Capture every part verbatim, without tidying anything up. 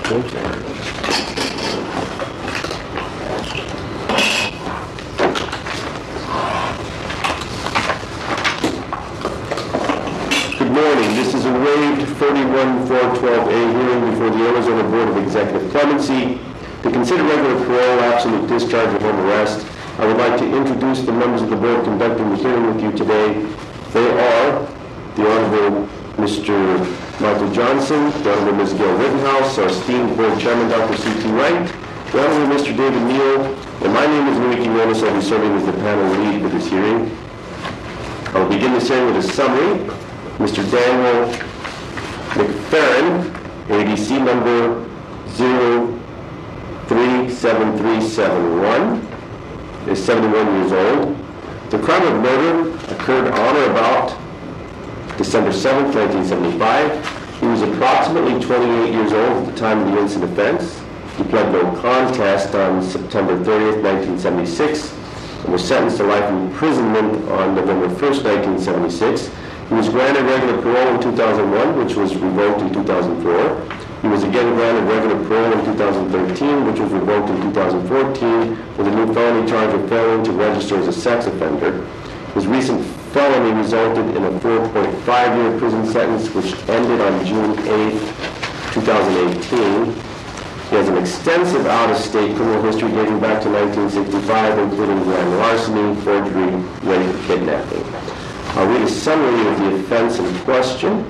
Good morning. This is a waived forty-one four twelve A hearing before the Arizona Board of Executive Clemency to consider regular parole, absolute discharge, or home arrest. I would like to introduce the members of the board conducting the hearing with you today. They are the Honorable Mister Michael Johnson, the Honorable Miz Gail Rittenhouse, our esteemed board chairman, Doctor C T Wright, the Honorable Mister David Neal, and my name is Louis Quinones. I'll be serving as the panel lead for this hearing. I'll begin this hearing with a summary. Mister Daniel McFerrin, A D C number zero three seven three seven one, is seventy-one years old. The crime of murder occurred on or about December seventh, nineteen seventy-five. He was approximately twenty-eight years old at the time of the incident offense. He pled no contest on September thirtieth, nineteen seventy-six, and was sentenced to life imprisonment on November first, nineteen seventy-six. He was granted regular parole in two thousand one, which was revoked in two thousand four. He was again granted regular parole in two thousand thirteen, which was revoked in two thousand fourteen, with a new felony charge of failing to register as a sex offender. His recent felony resulted in a four point five year prison sentence, which ended on June eighth, two thousand eighteen. He has an extensive out-of-state criminal history dating back to nineteen sixty-five, including grand larceny, forgery, rape, and kidnapping. I'll read a summary of the offense in question.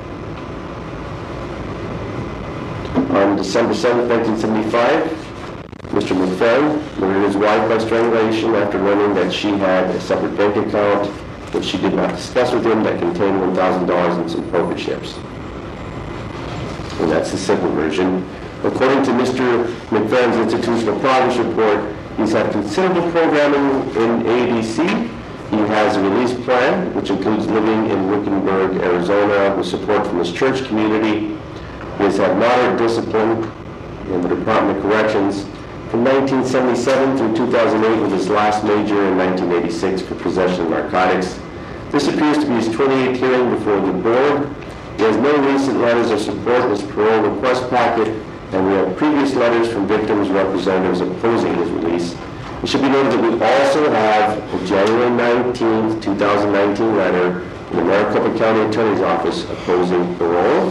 On December seventh, nineteen seventy-five, Mister McFerrin murdered his wife by strangulation after learning that she had a separate bank account which she did not discuss with him that contained one thousand dollars and some poker chips. And that's the simple version. According to Mister McFerrin's institutional progress report, he's had considerable programming in A D C. He has a release plan, which includes living in Wickenburg, Arizona, with support from his church community. He has had moderate discipline in the Department of Corrections from nineteen seventy-seven through two thousand eight, with his last major in nineteen eighty-six for possession of narcotics. This appears to be his twenty-eighth hearing before the board. He has no recent letters of support in his parole request packet, and we have previous letters from victims' representatives opposing his release. It should be noted that we also have a January nineteenth, two thousand nineteen letter from the Maricopa County Attorney's Office opposing parole.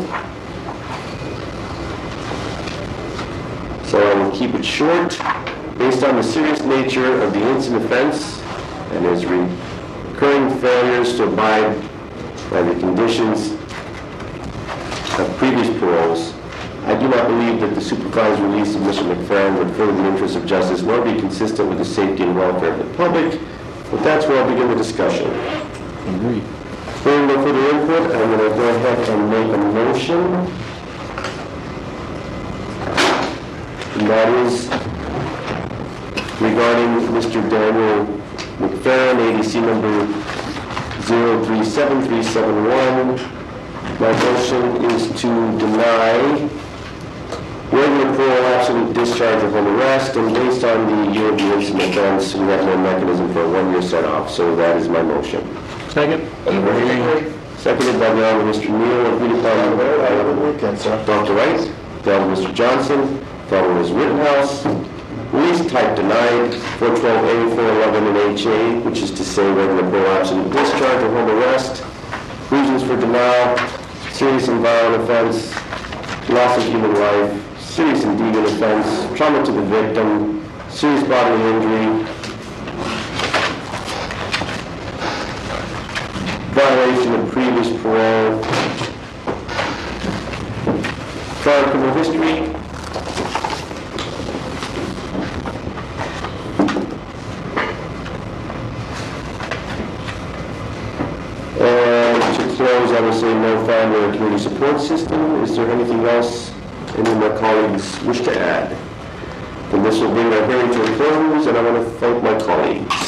So I will keep it short. Based on the serious nature of the incident offense and his recurring failures to abide by the conditions of previous paroles, I do not believe that the supervised release of Mister McFerrin would further the interests of justice nor be consistent with the safety and welfare of the public. But that's where I'll begin the discussion. Agreed. Hearing no further input, I'm going to go ahead and make a motion. And that is regarding Mister Daniel McFerrin, A D C number zero three seven three seven one. My motion is to deny regular parole, absolute discharge, or home arrest, and based on the year of the incident offense, we have no mechanism for a one-year set-off, so that is my motion. Second. Seconded by the Honorable Mister Neal, agreed upon by Doctor Wright, the Honorable Mister Johnson, the Honorable Miz Rittenhouse. Release type denied, four twelve A, four eleven, and H A, which is to say regular parole, absolute discharge, or home arrest. Reasons for denial: serious and violent offense, loss of human life, serious and deviant offense, trauma to the victim, serious bodily injury, violation of previous parole, prior criminal history, and to close, I will say no family or community support system. Is there anything else any of my colleagues wish to add? Then this will bring our hearing to a close, and I want to thank my colleagues.